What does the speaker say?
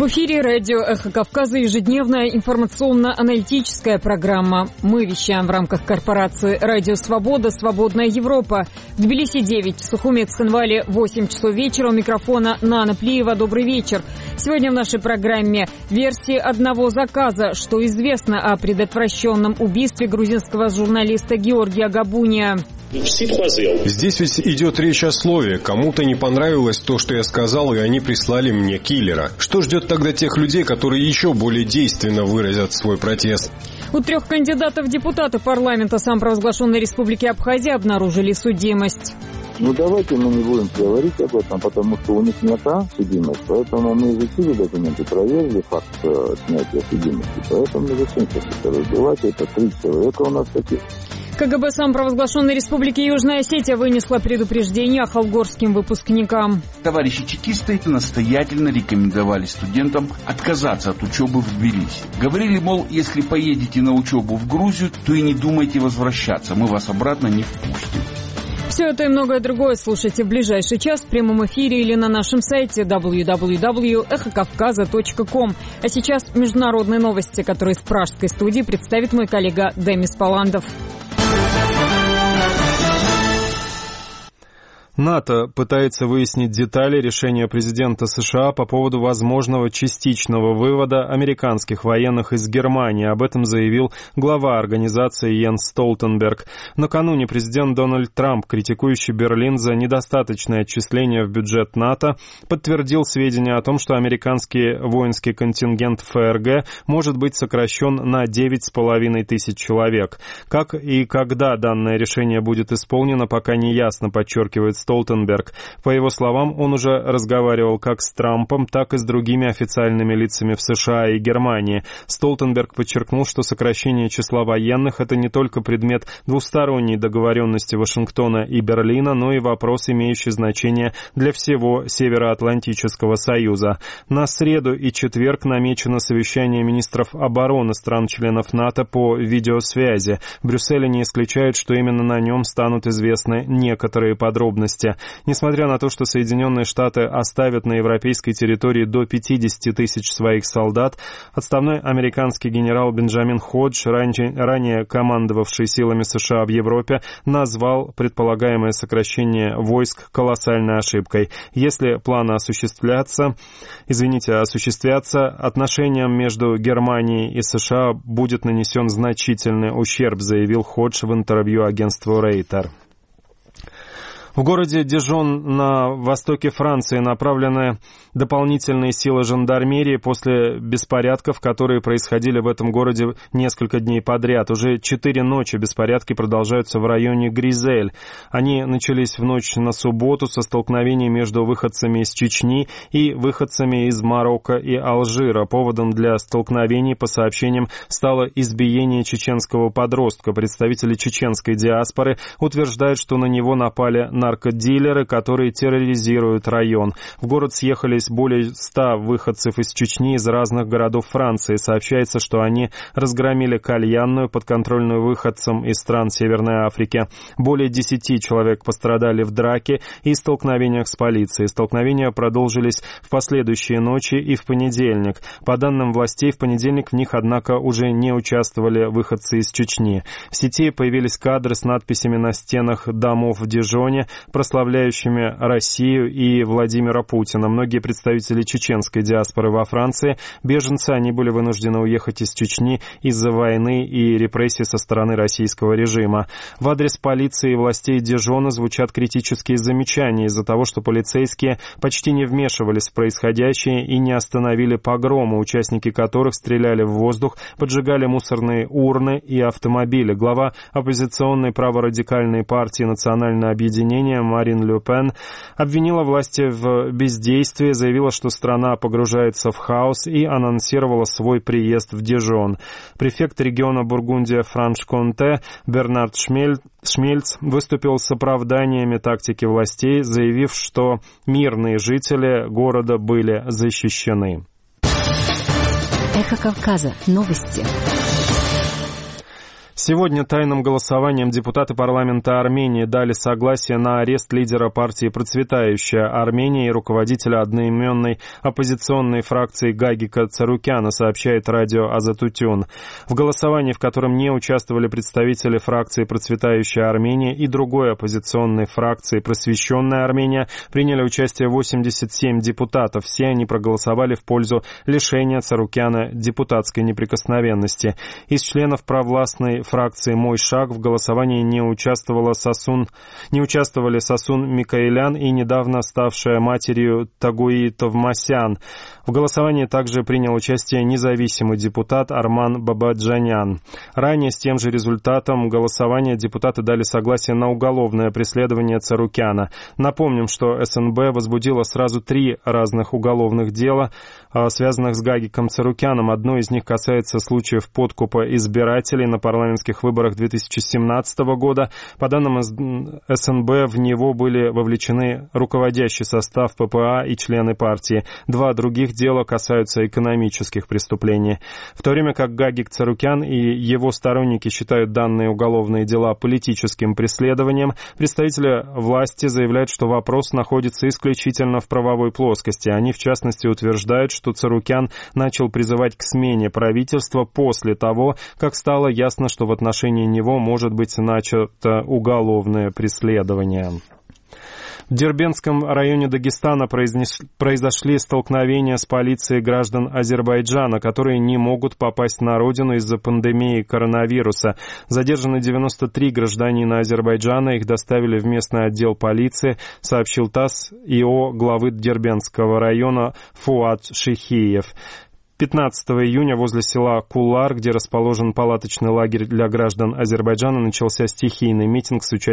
В эфире радио «Эхо Кавказа» ежедневная информационно-аналитическая программа. Мы вещаем в рамках корпорации «Радио Свобода», «Свободная Европа». В Тбилиси 9, в Сухуме, Цхинвале 8 часов вечера. У микрофона Нана Плиева. Добрый вечер. Сегодня в нашей программе версии одного заказа. Что известно о предотвращенном убийстве грузинского журналиста Георгия Габуния? Здесь ведь идет речь о слове. Кому-то не понравилось то, что я сказал, и они прислали мне киллера. Что ждет тогда тех людей, которые еще более действенно выразят свой протест? У 3 кандидатов в депутаты парламента самопровозглашенной республики Абхазия обнаружили судимость. Давайте мы не будем говорить об этом, потому что у них нет судимость. Поэтому мы изучили документы, проверили факт снятия судимости. Поэтому зачем сейчас это разбивать? Это 3 человека у нас таких. КГБ самопровозглашенной республики Южная Осетия вынесла предупреждение холгорским выпускникам. Товарищи чекисты настоятельно рекомендовали студентам отказаться от учебы в Тбилиси. Говорили, мол, если поедете на учебу в Грузию, то и не думайте возвращаться, мы вас обратно не впустим. Все это и многое другое слушайте в ближайший час в прямом эфире или на нашем сайте www.эхокавказа.ком. А сейчас международные новости, которые в пражской студии представит мой коллега Демис Паландов. НАТО пытается выяснить детали решения президента США по поводу возможного частичного вывода американских военных из Германии. Об этом заявил глава организации Йенс Столтенберг. Накануне президент Дональд Трамп, критикующий Берлин за недостаточное отчисление в бюджет НАТО, подтвердил сведения о том, что американский воинский контингент ФРГ может быть сокращен на 9,5 тысяч человек. Как и когда данное решение будет исполнено, пока не ясно, подчеркивает Столтенберг. По его словам, он уже разговаривал как с Трампом, так и с другими официальными лицами в США и Германии. Столтенберг подчеркнул, что сокращение числа военных – это не только предмет двусторонней договоренности Вашингтона и Берлина, но и вопрос, имеющий значение для всего Североатлантического союза. На среду и четверг намечено совещание министров обороны стран-членов НАТО по видеосвязи. В Брюсселе не исключают, что именно на нем станут известны некоторые подробности. Несмотря на то, что Соединенные Штаты оставят на европейской территории до 50 тысяч своих солдат, отставной американский генерал Бенджамин Ходж, ранее командовавший силами США в Европе, назвал предполагаемое сокращение войск колоссальной ошибкой. Если планы осуществятся, отношениям между Германией и США будет нанесен значительный ущерб, заявил Ходж в интервью агентству Рейтер. В городе Дижон на востоке Франции направлены дополнительные силы жандармерии после беспорядков, которые происходили в этом городе несколько дней подряд. Уже 4 ночи беспорядки продолжаются в районе Гризель. Они начались в ночь на субботу со столкновений между выходцами из Чечни и выходцами из Марокко и Алжира. Поводом для столкновений, по сообщениям, стало избиение чеченского подростка. Представители чеченской диаспоры утверждают, что на него напали наркодилеры, которые терроризируют район. В город съехались более 100 выходцев из Чечни из разных городов Франции. Сообщается, что они разгромили кальянную, подконтрольную выходцам из стран Северной Африки. Более 10 человек пострадали в драке и столкновениях с полицией. Столкновения продолжились в последующие ночи и в понедельник. По данным властей, в понедельник в них, однако, уже не участвовали выходцы из Чечни. В сети появились кадры с надписями на стенах домов в Дижоне, прославляющими Россию и Владимира Путина. Многие представители чеченской диаспоры во Франции, беженцы, они были вынуждены уехать из Чечни из-за войны и репрессий со стороны российского режима. В адрес полиции и властей Дижона звучат критические замечания из-за того, что полицейские почти не вмешивались в происходящее и не остановили погромы, участники которых стреляли в воздух, поджигали мусорные урны и автомобили. Глава оппозиционной праворадикальной партии «Национальное объединение» Марин Ле Пен обвинила власти в бездействии, заявила, что страна погружается в хаос и анонсировала свой приезд в Дижон. Префект региона Бургундия-Франш-Конте Бернард Шмельц выступил с оправданиями тактики властей, заявив, что мирные жители города были защищены. Эхо Кавказа. Новости. Сегодня тайным голосованием депутаты парламента Армении дали согласие на арест лидера партии «Процветающая Армения» и руководителя одноименной оппозиционной фракции Гагика Царукяна, сообщает радио Азатутюн. В голосовании, в котором не участвовали представители фракции «Процветающая Армения» и другой оппозиционной фракции «Просвещенная Армения», приняли участие 87 депутатов. Все они проголосовали в пользу лишения Царукяна депутатской неприкосновенности. Из членов провластной фракции «Мой шаг» в голосовании не участвовали Сасун Микаэлян и недавно ставшая матерью Тагуи Товмасян. В голосовании также принял участие независимый депутат Арман Бабаджанян. Ранее с тем же результатом голосования депутаты дали согласие на уголовное преследование Царукяна. Напомним, что СНБ возбудила сразу 3 разных уголовных дела, связанных с Гагиком Царукяном. Одно из них касается случаев подкупа избирателей на парламентских выборах 2017 года. По данным СНБ, в него были вовлечены руководящий состав ППА и члены партии. 2 других дела касаются экономических преступлений. В то время как Гагик Царукян и его сторонники считают данные уголовные дела политическим преследованием, представители власти заявляют, что вопрос находится исключительно в правовой плоскости. Они, в частности, утверждают, что Царукян начал призывать к смене правительства после того, как стало ясно, что в отношении него может быть начато уголовное преследование. В Дербентском районе Дагестана произошли столкновения с полицией граждан Азербайджана, которые не могут попасть на родину из-за пандемии коронавируса. Задержаны 93 гражданина Азербайджана, их доставили в местный отдел полиции, сообщил ТАСС ИО главы Дербентского района Фуат Шихиев. 15 июня возле села Кулар, где расположен палаточный лагерь для граждан Азербайджана, начался стихийный митинг с участием